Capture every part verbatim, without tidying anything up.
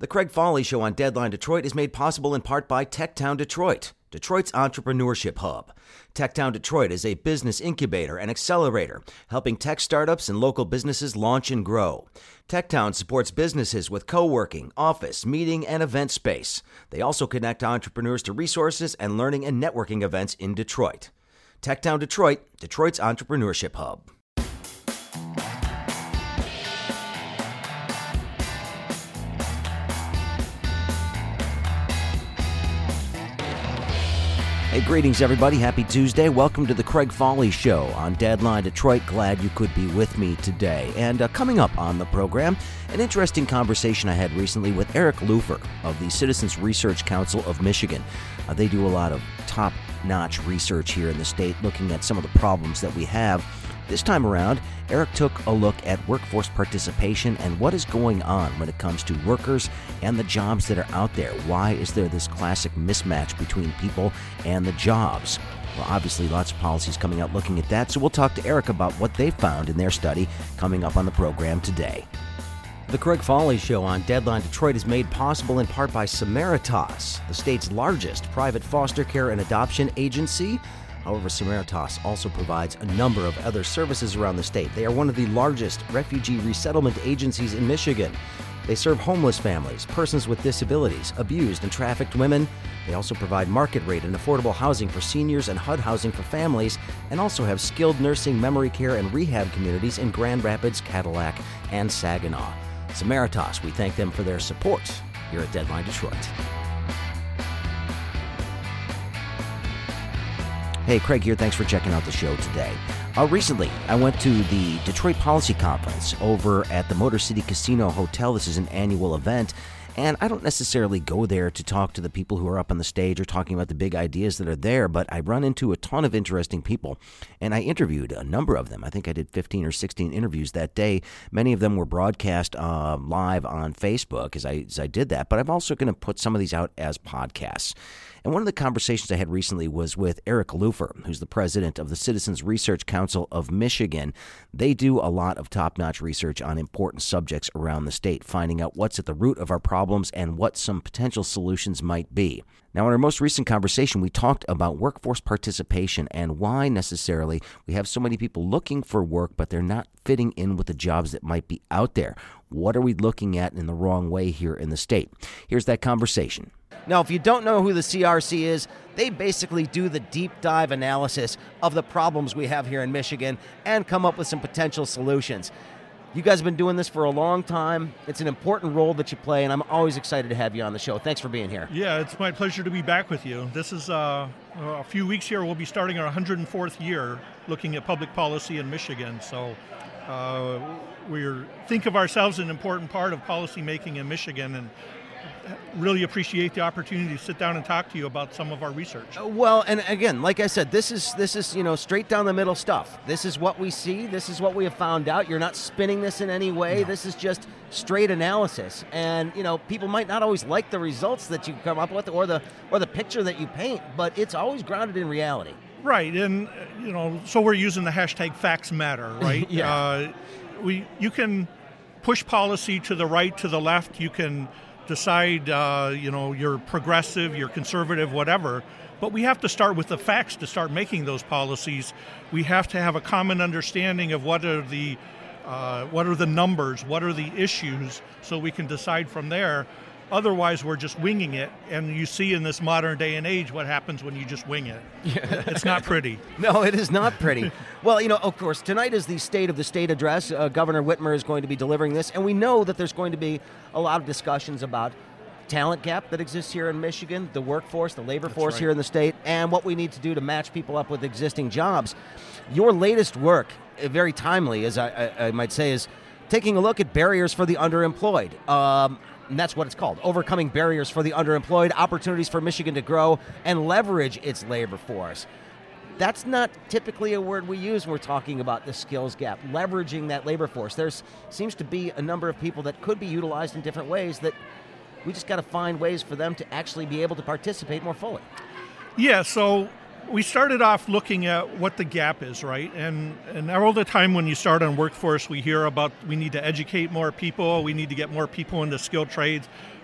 The Craig Foley Show on Deadline Detroit is made possible in part by TechTown Detroit, Detroit's entrepreneurship hub. TechTown Detroit is a business incubator and accelerator, helping tech startups and local businesses launch and grow. TechTown supports businesses with co-working, office, meeting, and event space. They also connect entrepreneurs to resources and learning and networking events in Detroit. TechTown Detroit, Detroit's entrepreneurship hub. Hey, greetings, everybody. Happy Tuesday. Welcome to the Craig Foley Show on Deadline Detroit. Glad you could be with me today. And uh, coming up on the program, an interesting conversation I had recently with Eric Lupher of the Citizens Research Council of Michigan. Uh, they do a lot of top-notch research here in the state, looking at some of the problems that we have. This time around, Eric took a look at workforce participation and what is going on when it comes to workers and the jobs that are out there. Why is there this classic mismatch between people and the jobs? Well, obviously, lots of policies coming out looking at that, so we'll talk to Eric about what they found in their study coming up on the program today. The Craig Foley Show on Deadline Detroit is made possible in part by Samaritas, the state's largest private foster care and adoption agency. However, Samaritas also provides a number of other services around the state. They are one of the largest refugee resettlement agencies in Michigan. They serve homeless families, persons with disabilities, abused and trafficked women. They also provide market rate and affordable housing for seniors and H U D housing for families, and also have skilled nursing, memory care, and rehab communities in Grand Rapids, Cadillac, and Saginaw. Samaritas, we thank them for their support here at Deadline Detroit. Hey, Craig here. Thanks for checking out the show today. Uh, recently, I went to the Detroit Policy Conference over at the Motor City Casino Hotel. This is an annual event, and I don't necessarily go there to talk to the people who are up on the stage or talking about the big ideas that are there, but I run into a ton of interesting people, and I interviewed a number of them. I think I did fifteen or sixteen interviews that day. Many of them were broadcast uh, live on Facebook as I, as I did that, but I'm also going to put some of these out as podcasts. And one of the conversations I had recently was with Eric Lupher, who's the president of the Citizens Research Council of Michigan. They do a lot of top-notch research on important subjects around the state, finding out what's at the root of our problems and what some potential solutions might be. Now, in our most recent conversation, we talked about workforce participation and why necessarily we have so many people looking for work, but they're not fitting in with the jobs that might be out there. What are we looking at in the wrong way here in the state? Here's that conversation. Now, if you don't know who the C R C is, they basically do the deep dive analysis of the problems we have here in Michigan and come up with some potential solutions. You guys have been doing this for a long time. It's an important role that you play, and I'm always excited to have you on the show. Thanks for being here. Yeah, it's my pleasure to be back with you. This is uh, a few weeks here. We'll be starting our one hundred fourth year looking at public policy in Michigan. So uh, we think of ourselves as an important part of policy making in Michigan, and really appreciate the opportunity to sit down and talk to you about some of our research. Well, and again, like I said, this is this is you know straight down the middle stuff. This is what we see. This is what we have found out. You're not spinning this in any way. No. This is just straight analysis. And you know, people might not always like the results that you come up with, or the or the picture that you paint, but it's always grounded in reality. Right, and you know, so we're using the hashtag facts matter, right? yeah. Uh, we you can push policy to the right, to the left. You can decide, uh, you know, you're progressive, you're conservative, whatever. But we have to start with the facts to start making those policies. We have to have a common understanding of what are the uh, what are the numbers, what are the issues, so we can decide from there. Otherwise, we're just winging it, and you see in this modern day and age what happens when you just wing it. Yeah. It's not pretty. No, it is not pretty. Well, you know, of course, tonight is the State of the State address. Uh, Governor Whitmer is going to be delivering this, and we know that there's going to be a lot of discussions about talent gap that exists here in Michigan, the workforce, the labor That's force right. here in the state, and what we need to do to match people up with existing jobs. Your latest work, uh, very timely, as I, I, I might say, is taking a look at barriers for the underemployed. Um, And that's what it's called, Overcoming Barriers for the Underemployed, Opportunities for Michigan to Grow and Leverage its Labor Force. That's not typically a word we use when we're talking about the skills gap, leveraging that labor force. There seems to be a number of people that could be utilized in different ways that we just got to find ways for them to actually be able to participate more fully. Yeah, so we started off looking at what the gap is, right? And and all the time when you start on workforce, we hear about we need to educate more people, we need to get more people into skilled trades.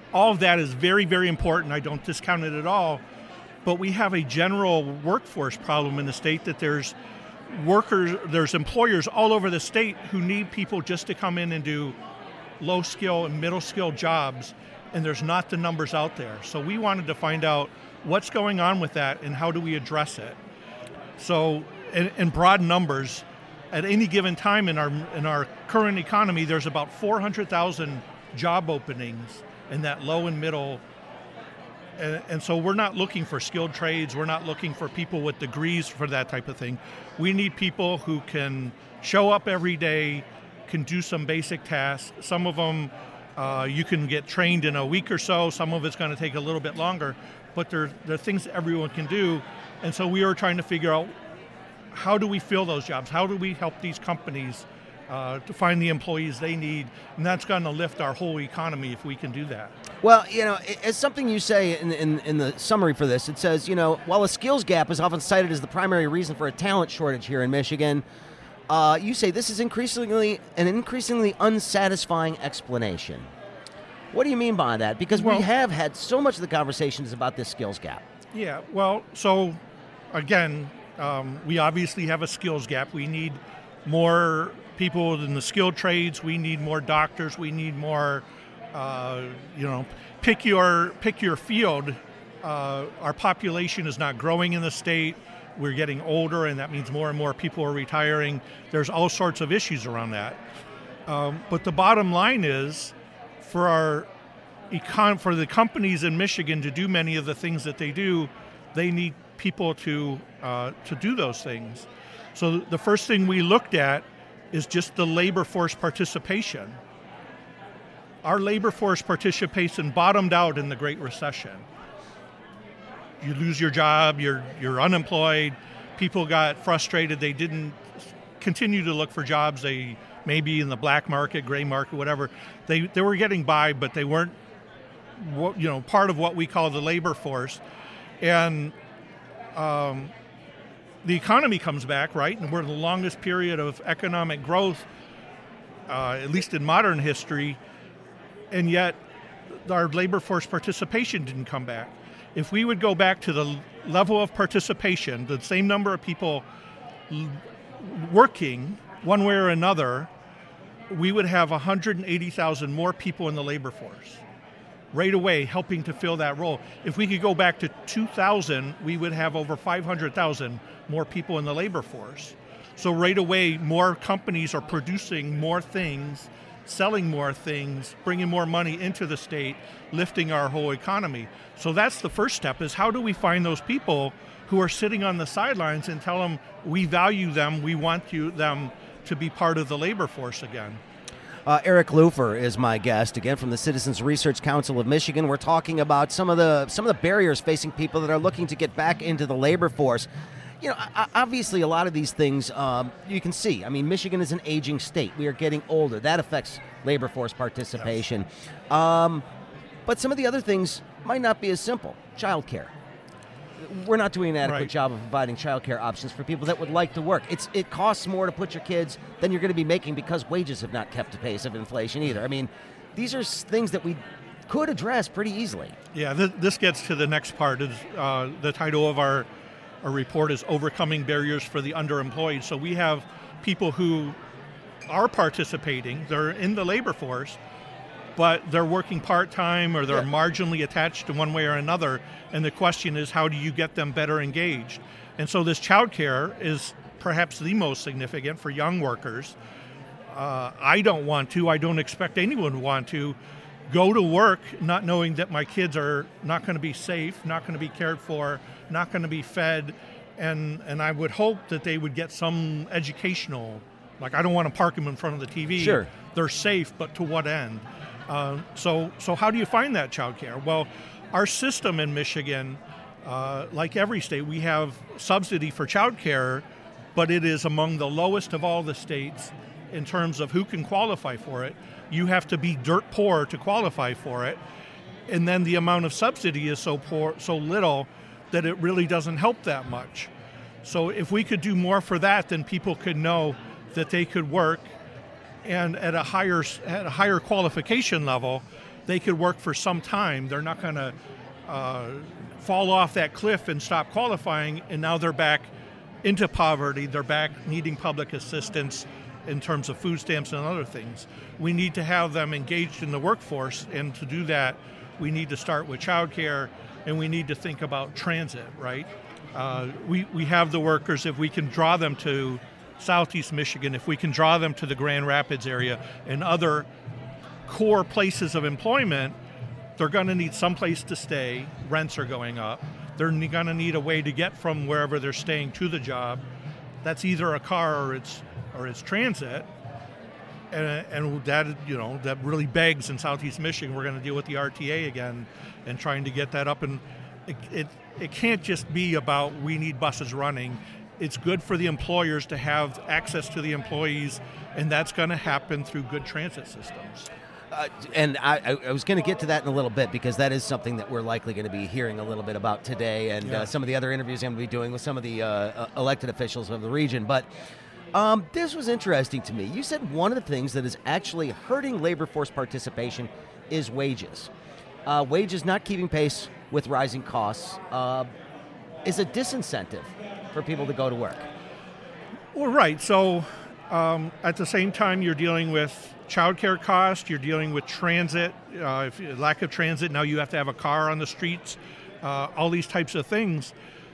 all of that is very, very important. I don't discount it at all. But we have a general workforce problem in the state that there's workers, there's employers all over the state who need people just to come in and do low skill and middle skill jobs, and there's not the numbers out there. So we wanted to find out what's going on with that and how do we address it. So in, in broad numbers, at any given time in our in our current economy, there's about four hundred thousand job openings in that low and middle. And, and so we're not looking for skilled trades. We're not looking for people with degrees for that type of thing. We need people who can show up every day, can do some basic tasks. Some of them uh, you can get trained in a week or so. Some of it's going to take a little bit longer. But they're, they're things that everyone can do. And so we were trying to figure out, how do we fill those jobs? How do we help these companies uh, to find the employees they need? And that's going to lift our whole economy if we can do that. Well, you know, it's something you say in, in, in the summary for this. It says, you know, while a skills gap is often cited as the primary reason for a talent shortage here in Michigan, uh, you say this is increasingly an increasingly unsatisfying explanation. What do you mean by that? Because well, we have had so much of the conversations about this skills gap. Yeah, well, so again, um, we obviously have a skills gap. We need more people in the skilled trades. We need more doctors. We need more, uh, you know, pick your pick your field. Uh, our population is not growing in the state. We're getting older, and that means more and more people are retiring. There's all sorts of issues around that. Um, but the bottom line is, for our econ- for the companies in Michigan to do many of the things that they do, they need people to uh, to do those things. So the first thing we looked at is just the labor force participation. Our labor force participation bottomed out in the Great Recession. You lose your job, you're you're unemployed, people got frustrated, they didn't continue to look for jobs, they maybe in the black market, gray market, whatever. They they were getting by, but they weren't you know part of what we call the labor force. And um, the economy comes back, right? And we're in the longest period of economic growth, uh, at least in modern history, and yet our labor force participation didn't come back. If we would go back to the level of participation, the same number of people l- working one way or another, we would have one hundred eighty thousand more people in the labor force right away helping to fill that role. If we could go back to two thousand, we would have over five hundred thousand more people in the labor force. So right away, more companies are producing more things, selling more things, bringing more money into the state, lifting our whole economy. So that's the first step, is how do we find those people who are sitting on the sidelines and tell them we value them, we want you them to be part of the labor force again. Uh, Eric Lupher is my guest, again, from the Citizens Research Council of Michigan. We're talking about some of the some of the barriers facing people that are looking to get back into the labor force. You know, obviously a lot of these things um, you can see. I mean, Michigan is an aging state. We are getting older. That affects labor force participation. Yes. Um, but some of the other things might not be as simple. Childcare. We're not doing an adequate right. job of providing childcare options for people that would like to work. It's It costs more to put your kids than you're going to be making because wages have not kept the pace of inflation either. I mean, these are things that we could address pretty easily. Yeah, th- this gets to the next part. Is uh, the title of our, our report is Overcoming Barriers for the Underemployed. So we have people who are participating, they're in the labor force, but they're working part-time or they're yeah. marginally attached to one way or another. And the question is, how do you get them better engaged? And so this child care is perhaps the most significant for young workers. Uh, I don't want to, I don't expect anyone to want to go to work not knowing that my kids are not going to be safe, not going to be cared for, not going to be fed. And, and I would hope that they would get some educational, like I don't want to park them in front of the T V. Sure. They're safe, but to what end? Uh, so so how do you find that child care? Well, our system in Michigan, uh, like every state, we have subsidy for child care, but it is among the lowest of all the states in terms of who can qualify for it. You have to be dirt poor to qualify for it, and then the amount of subsidy is so poor, so little that it really doesn't help that much. So if we could do more for that, then people could know that they could work, and at a higher at a higher qualification level, they could work for some time. They're not going to uh, fall off that cliff and stop qualifying, and now they're back into poverty. They're back needing public assistance in terms of food stamps and other things. We need to have them engaged in the workforce, and to do that, we need to start with childcare, and we need to think about transit, right? Uh, we, we have the workers. If we can draw them to Southeast Michigan, if we can draw them to the Grand Rapids area and other core places of employment, they're going to need some place to stay. Rents are going up. They're going to need a way to get from wherever they're staying to the job. That's either a car or it's or it's transit. And, and that, you know, that really begs in Southeast Michigan. We're going to deal with the R T A again and trying to get that up. And it, it it can't just be about we need buses running. It's good for the employers to have access to the employees, and that's going to happen through good transit systems. Uh, and I, I was going to get to that in a little bit, because that is something that we're likely going to be hearing a little bit about today, and yeah. uh, some of the other interviews I'm going to be doing with some of the uh, elected officials of the region. But um, this was interesting to me. You said one of the things that is actually hurting labor force participation is wages. Uh, wages not keeping pace with rising costs uh, is a disincentive for people to go to work. Well, right. So um, at the same time, you're dealing with childcare costs, you're dealing with transit, uh, if, lack of transit, now you have to have a car on the streets, uh, all these types of things.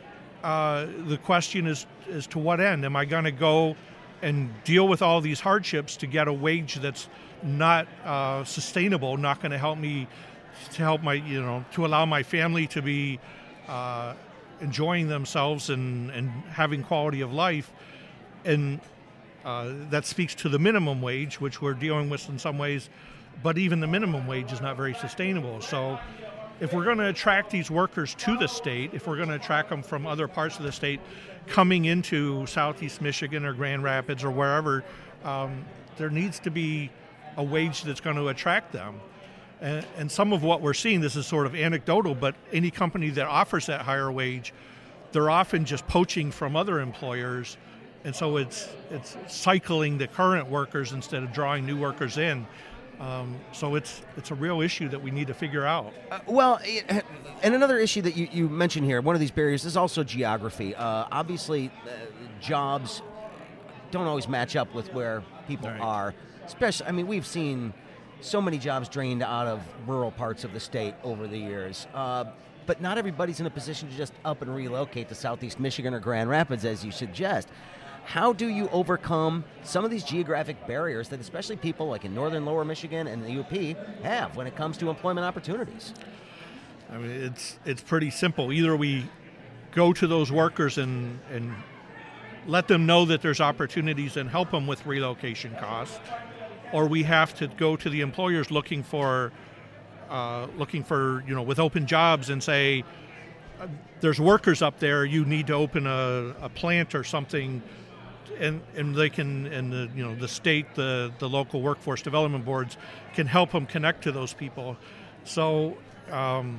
Uh, the question is, is to what end? Am I going to go and deal with all these hardships to get a wage that's not uh, sustainable, not going to help me, to help my, you know, to allow my family to be uh, enjoying themselves and, and having quality of life? And Uh, that speaks to the minimum wage, which we're dealing with in some ways, but even the minimum wage is not very sustainable. So if we're going to attract these workers to the state, if we're going to attract them from other parts of the state coming into Southeast Michigan or Grand Rapids or wherever, um, there needs to be a wage that's going to attract them. And, and some of what we're seeing, this is sort of anecdotal, but any company that offers that higher wage, they're often just poaching from other employers. And so it's it's cycling the current workers instead of drawing new workers in. Um, so it's it's a real issue that we need to figure out. Uh, well, and another issue that you, you mentioned here, one of these barriers is also geography. Uh, obviously, uh, jobs don't always match up with where people right. are. Especially, I mean, we've seen so many jobs drained out of rural parts of the state over the years. Uh, but not everybody's in a position to just up and relocate to Southeast Michigan or Grand Rapids, as you suggest. How do you overcome some of these geographic barriers that especially people like in northern lower Michigan and the U P have when it comes to employment opportunities? I mean, it's it's pretty simple. Either we go to those workers and, and let them know that there's opportunities and help them with relocation costs, or we have to go to the employers looking for, uh, looking for you know, with open jobs and say, there's workers up there, you need to open a, a plant or something. And and they can, and the you know the state, the the local workforce development boards can help them connect to those people. So um,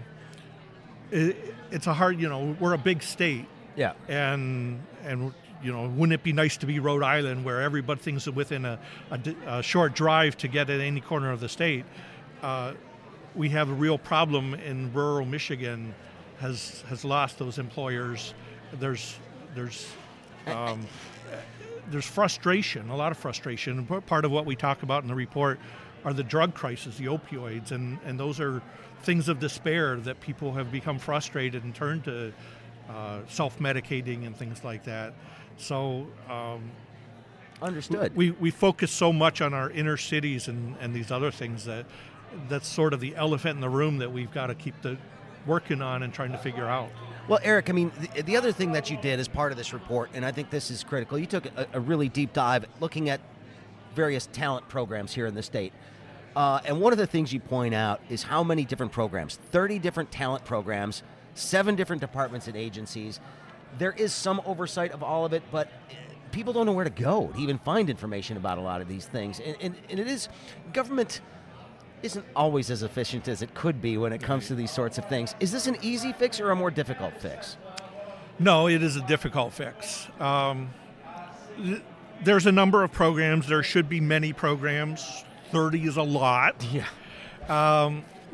it, it's a hard, you know, we're a big state. Yeah. And and you know, wouldn't it be nice to be Rhode Island, where everybody thinks within a, a, a short drive to get at any corner of the state? Uh, we have a real problem in rural Michigan. Has has lost those employers. There's there's. Um, There's frustration, a lot of frustration. Part of what we talk about in the report are the drug crisis, the opioids, and, and those are things of despair that people have become frustrated and turned to uh, self-medicating and things like that. So, um, understood. We we focus so much on our inner cities and, and these other things that that's sort of the elephant in the room that we've got to keep the working on and trying to figure out. Well, Eric, I mean, the, the other thing that you did as part of this report, and I think this is critical, you took a, a really deep dive looking at various talent programs here in the state. Uh, and one of the things you point out is how many different programs, thirty different talent programs, seven different departments and agencies. There is some oversight of all of it, but people don't know where to go to even find information about a lot of these things. And, and, and it is, government isn't always as efficient as it could be when it comes to these sorts of things. Is this an easy fix or a more difficult fix? No, it is a difficult fix. Um, th- there's a number of programs. There should be many programs. thirty is a lot. Yeah. Um,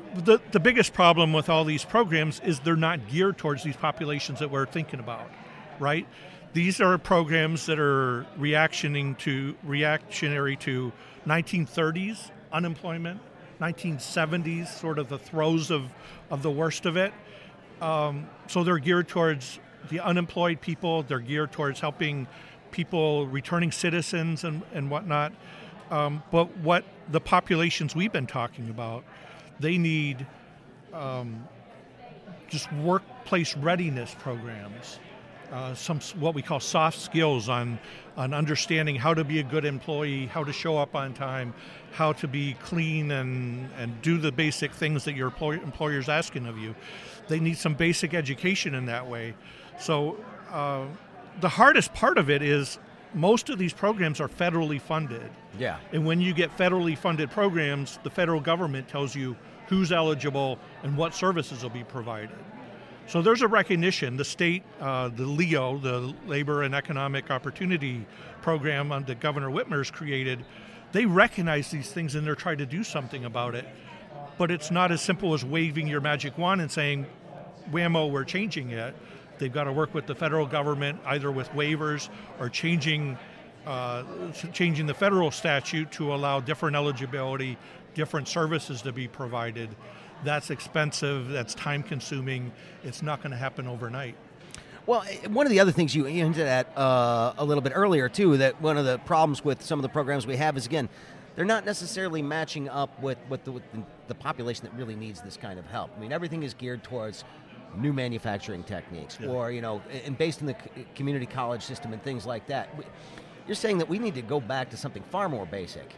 the, the biggest problem with all these programs is they're not geared towards these populations that we're thinking about, right? These are programs that are reactioning to reactionary to nineteen thirties unemployment, nineteen seventies, sort of the throes of, of the worst of it. Um, so they're geared towards the unemployed people. They're geared towards helping people, returning citizens and, and whatnot. Um, but what the populations we've been talking about, they need um, just workplace readiness programs, uh, some what we call soft skills on, on understanding how to be a good employee, how to show up on time, how to be clean and, and do the basic things that your employer, employer's asking of you. They need some basic education in that way. So uh, the hardest part of it is most of these programs are federally funded. Yeah. And when you get federally funded programs, the federal government tells you who's eligible and what services will be provided. So there's a recognition. The state, uh, the L E O, the Labor and Economic Opportunity Program that Governor Whitmer's created, they recognize these things and they're trying to do something about it. But it's not as simple as waving your magic wand and saying, whammo, we're changing it. They've got to work with the federal government, either with waivers or changing uh, changing the federal statute to allow different eligibility, different services to be provided. That's expensive, that's time consuming, it's not going to happen overnight. Well, one of the other things you hinted at uh, a little bit earlier, too, that one of the problems with some of the programs we have is, again, they're not necessarily matching up with, with, the, with the population that really needs this kind of help. I mean, everything is geared towards new manufacturing techniques, yeah. or, you know, and based in the community college system and things like that. You're saying that we need to go back to something far more basic.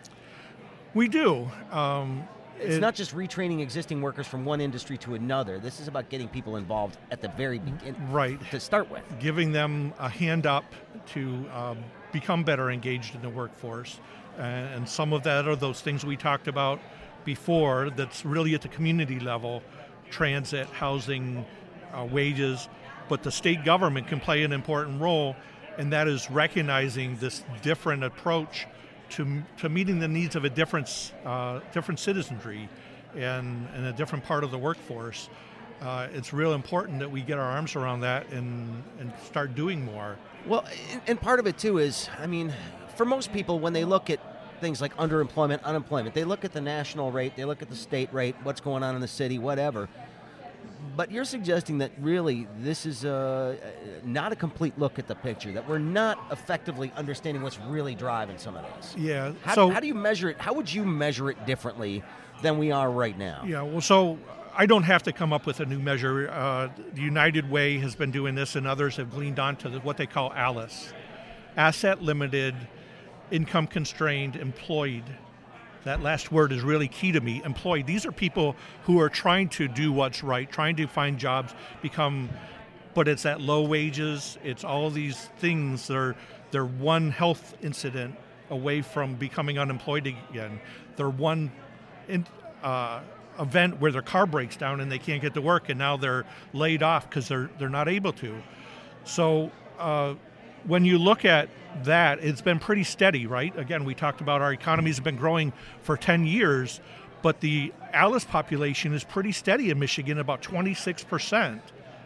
We do. Um, it's it, not just retraining existing workers from one industry to another. This is about getting people involved at the very beginning, right, to start with. Giving them a hand up to um, become better engaged in the workforce. And some of that are those things we talked about before that's really at the community level, transit, housing, uh, wages, but the state government can play an important role, and that is recognizing this different approach to to meeting the needs of a different uh, different citizenry and, and a different part of the workforce. Uh, it's real important that we get our arms around that and, and start doing more. Well, and part of it too is, I mean, for most people, when they look at things like underemployment, unemployment, they look at the national rate, they look at the state rate, what's going on in the city, whatever. But you're suggesting that really this is a, not a complete look at the picture, that we're not effectively understanding what's really driving some of this. Yeah. How, so how do you measure it? How would you measure it differently than we are right now? Yeah, well, so I don't have to come up with a new measure. Uh, the United Way has been doing this, and others have gleaned onto the, what they call ALICE, Asset Limited, Income Constrained, Employed. That last word is really key to me, employed. These are people who are trying to do what's right, trying to find jobs, become, but it's at low wages. It's all these things that are, they're one health incident away from becoming unemployed again. They're one in, uh, event where their car breaks down and they can't get to work, and now they're laid off because they're they're not able to. So uh, when you look at that, it's been pretty steady, right? Again, we talked about our economies have been growing for ten years, but the ALICE population is pretty steady in Michigan, about twenty-six percent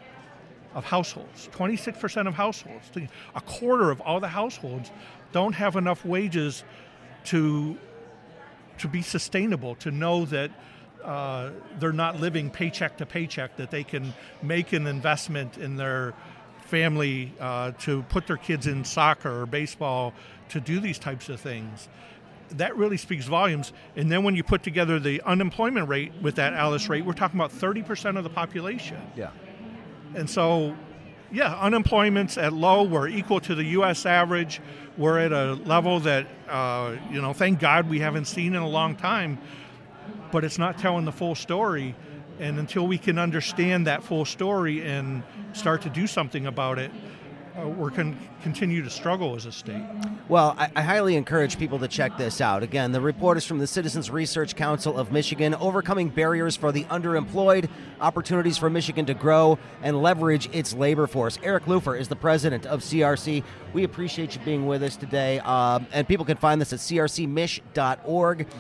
of households. twenty-six percent of households. A quarter of all the households don't have enough wages to, to be sustainable, to know that uh, they're not living paycheck to paycheck, that they can make an investment in their family uh, to put their kids in soccer or baseball, to do these types of things. That really speaks volumes. And then when you put together the unemployment rate with that ALICE rate, we're talking about thirty percent of the population. Yeah. And so, yeah, unemployment's at low. We're equal to the U S average. We're at a level that, uh, you know, thank God we haven't seen in a long time, but it's not telling the full story. And until we can understand that full story and start to do something about it, uh, we're going to continue to struggle as a state. Well, I, I highly encourage people to check this out. Again, the report is from the Citizens Research Council of Michigan, Overcoming Barriers for the Underemployed, Opportunities for Michigan to Grow and Leverage Its Labor Force. Eric Lupher is the president of C R C. We appreciate you being with us today. Um, and people can find this at c r c mich dot org.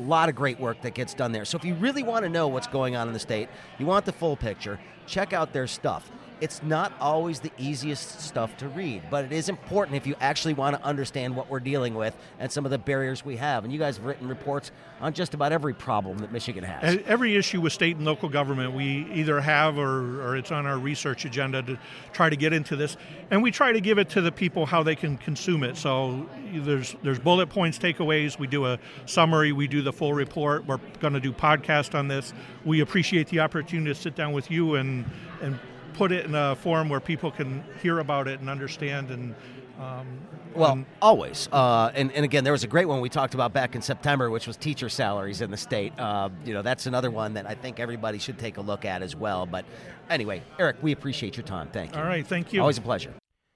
A lot of great work that gets done there. So if you really want to know what's going on in the state, you want the full picture, check out their stuff. It's not always the easiest stuff to read, but it is important if you actually want to understand what we're dealing with and some of the barriers we have. And you guys have written reports on just about every problem that Michigan has. Every issue with state and local government, we either have or, or it's on our research agenda to try to get into this. And we try to give it to the people how they can consume it. So there's there's bullet points, takeaways. We do a summary. We do the full report. We're going to do podcast on this. We appreciate the opportunity to sit down with you and and put it in a form where people can hear about it and understand. And um, well, and always. Uh, and, and again, there was a great one we talked about back in September, which was teacher salaries in the state. Uh, you know, that's another one that I think everybody should take a look at as well. But anyway, Eric, we appreciate your time. Thank you. All right, thank you. Always a pleasure.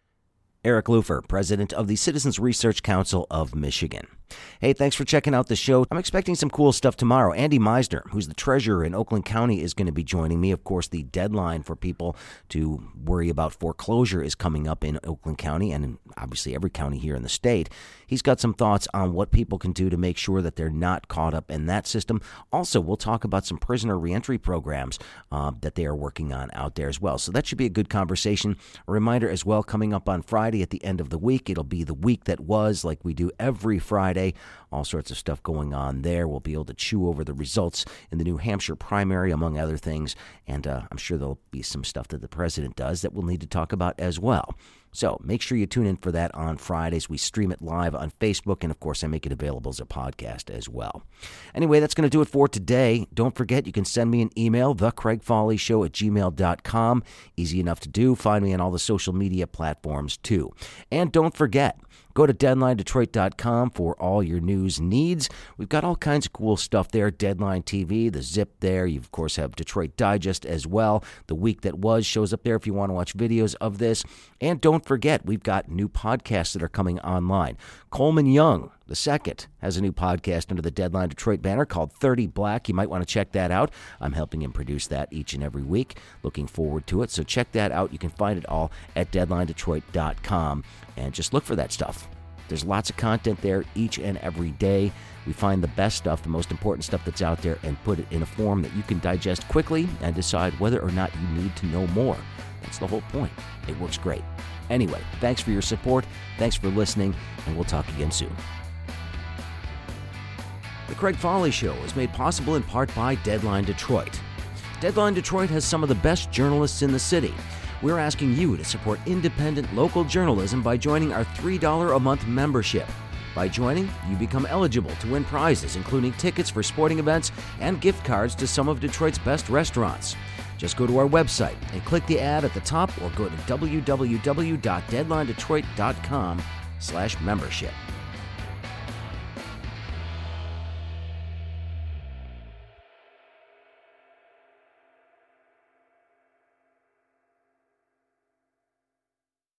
Eric Lufer, president of the Citizens Research Council of Michigan. Hey, thanks for checking out the show. I'm expecting some cool stuff tomorrow. Andy Meisner, who's the treasurer in Oakland County, is going to be joining me. Of course, the deadline for people to worry about foreclosure is coming up in Oakland County and in obviously every county here in the state. He's got some thoughts on what people can do to make sure that they're not caught up in that system. Also, we'll talk about some prisoner reentry programs uh, that they are working on out there as well. So that should be a good conversation. A reminder as well, coming up on Friday at the end of the week, it'll be the week that was, like we do every Friday. All sorts of stuff going on there. We'll be able to chew over the results in the New Hampshire primary, among other things. And uh, I'm sure there'll be some stuff that the president does that we'll need to talk about as well. So make sure you tune in for that on Fridays. We stream it live on Facebook, and of course, I make it available as a podcast as well. Anyway, that's going to do it for today. Don't forget, you can send me an email, the craig foley show at gmail dot com. Easy enough to do. Find me on all the social media platforms, too. And don't forget, go to deadline detroit dot com for all your news needs. We've got all kinds of cool stuff there. Deadline T V, the Zip there. You, of course, have Detroit Digest as well. The Week That Was shows up there if you want to watch videos of this. And don't forget, we've got new podcasts that are coming online. Coleman Young, the second, has a new podcast under the Deadline Detroit banner called thirty Black. You might want to check that out. I'm helping him produce that each and every week. Looking forward to it. So check that out. You can find it all at deadline detroit dot com. And just look for that stuff. There's lots of content there each and every day. We find the best stuff, the most important stuff that's out there, and put it in a form that you can digest quickly and decide whether or not you need to know more. That's the whole point. It works great. Anyway, thanks for your support. Thanks for listening, and we'll talk again soon. The Craig Foley Show is made possible in part by Deadline Detroit. Deadline Detroit has some of the best journalists in the city. We're asking you to support independent local journalism by joining our three dollars a month membership. By joining, you become eligible to win prizes, including tickets for sporting events and gift cards to some of Detroit's best restaurants. Just go to our website and click the ad at the top or go to w w w dot deadline detroit dot com slash membership.